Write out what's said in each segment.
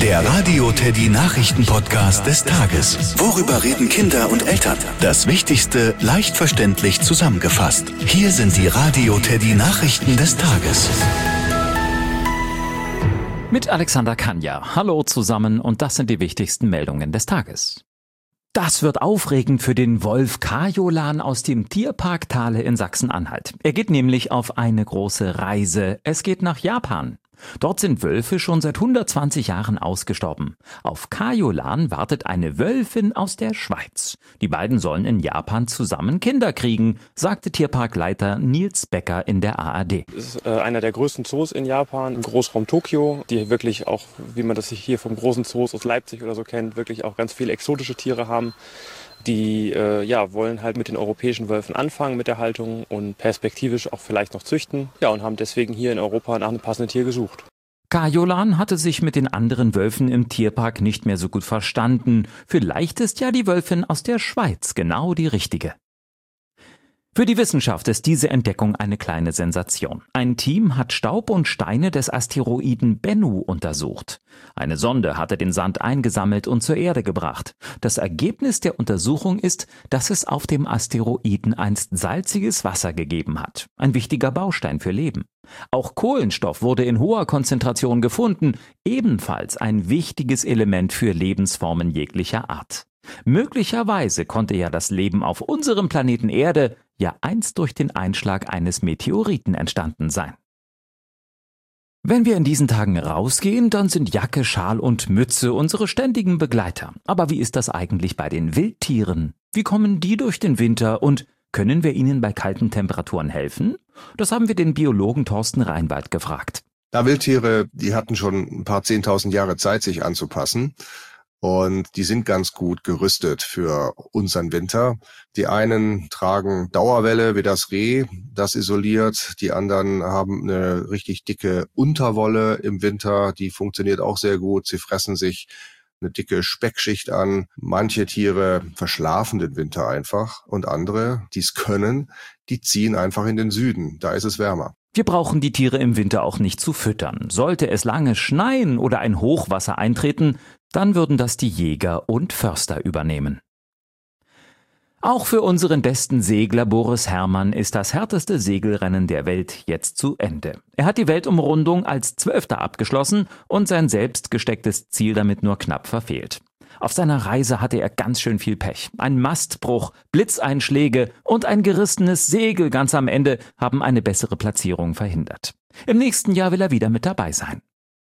Der Radio Teddy Nachrichten-Podcast des Tages. Worüber reden Kinder und Eltern? Das Wichtigste leicht verständlich zusammengefasst. Hier sind die Radio Teddy Nachrichten des Tages. Mit Alexander Kanja. Hallo zusammen und das sind die wichtigsten Meldungen des Tages. Das wird aufregend für den Wolf Kajolan aus dem Tierpark Thale in Sachsen-Anhalt. Er geht nämlich auf eine große Reise. Es geht nach Japan. Dort sind Wölfe schon seit 120 Jahren ausgestorben. Auf Kajolan wartet eine Wölfin aus der Schweiz. Die beiden sollen in Japan zusammen Kinder kriegen, sagte Tierparkleiter Nils Becker in der ARD. Es ist einer der größten Zoos in Japan, im Großraum Tokio, die wirklich auch, wie man das hier vom großen Zoos aus Leipzig oder so kennt, wirklich auch ganz viele exotische Tiere haben. Die wollen halt mit den europäischen Wölfen anfangen mit der Haltung und perspektivisch auch vielleicht noch züchten. Ja, und haben deswegen hier in Europa nach einem passenden Tier gesucht. Kajolan hatte sich mit den anderen Wölfen im Tierpark nicht mehr so gut verstanden. Vielleicht ist ja die Wölfin aus der Schweiz genau die richtige. Für die Wissenschaft ist diese Entdeckung eine kleine Sensation. Ein Team hat Staub und Steine des Asteroiden Bennu untersucht. Eine Sonde hatte den Sand eingesammelt und zur Erde gebracht. Das Ergebnis der Untersuchung ist, dass es auf dem Asteroiden einst salziges Wasser gegeben hat. Ein wichtiger Baustein für Leben. Auch Kohlenstoff wurde in hoher Konzentration gefunden, ebenfalls ein wichtiges Element für Lebensformen jeglicher Art. Möglicherweise konnte ja das Leben auf unserem Planeten Erde ja einst durch den Einschlag eines Meteoriten entstanden sein. Wenn wir in diesen Tagen rausgehen, dann sind Jacke, Schal und Mütze unsere ständigen Begleiter. Aber wie ist das eigentlich bei den Wildtieren? Wie kommen die durch den Winter und können wir ihnen bei kalten Temperaturen helfen? Das haben wir den Biologen Thorsten Reinwald gefragt. Wildtiere, die hatten schon ein paar 10.000 Jahre Zeit, sich anzupassen. Und die sind ganz gut gerüstet für unseren Winter. Die einen tragen Dauerwelle wie das Reh, das isoliert. Die anderen haben eine richtig dicke Unterwolle im Winter, die funktioniert auch sehr gut. Sie fressen sich eine dicke Speckschicht an. Manche Tiere verschlafen den Winter einfach und andere, die es können, die ziehen einfach in den Süden. Da ist es wärmer. Wir brauchen die Tiere im Winter auch nicht zu füttern. Sollte es lange schneien oder ein Hochwasser eintreten, dann würden das die Jäger und Förster übernehmen. Auch für unseren besten Segler Boris Herrmann ist das härteste Segelrennen der Welt jetzt zu Ende. Er hat die Weltumrundung als 12. abgeschlossen und sein selbst gestecktes Ziel damit nur knapp verfehlt. Auf seiner Reise hatte er ganz schön viel Pech. Ein Mastbruch, Blitzeinschläge und ein gerissenes Segel ganz am Ende haben eine bessere Platzierung verhindert. Im nächsten Jahr will er wieder mit dabei sein.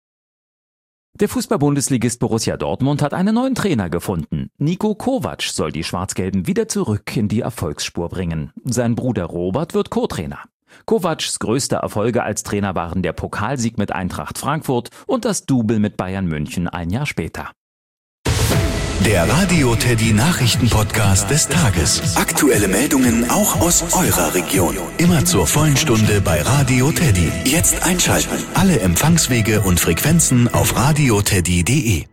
Der Fußball-Bundesligist Borussia Dortmund hat einen neuen Trainer gefunden. Niko Kovac soll die Schwarz-Gelben wieder zurück in die Erfolgsspur bringen. Sein Bruder Robert wird Co-Trainer. Kovacs größte Erfolge als Trainer waren der Pokalsieg mit Eintracht Frankfurt und das Double mit Bayern München ein Jahr später. Der Radio Teddy Nachrichten-Podcast des Tages. Aktuelle Meldungen auch aus eurer Region. Immer zur vollen Stunde bei Radio Teddy. Jetzt einschalten. Alle Empfangswege und Frequenzen auf radioteddy.de.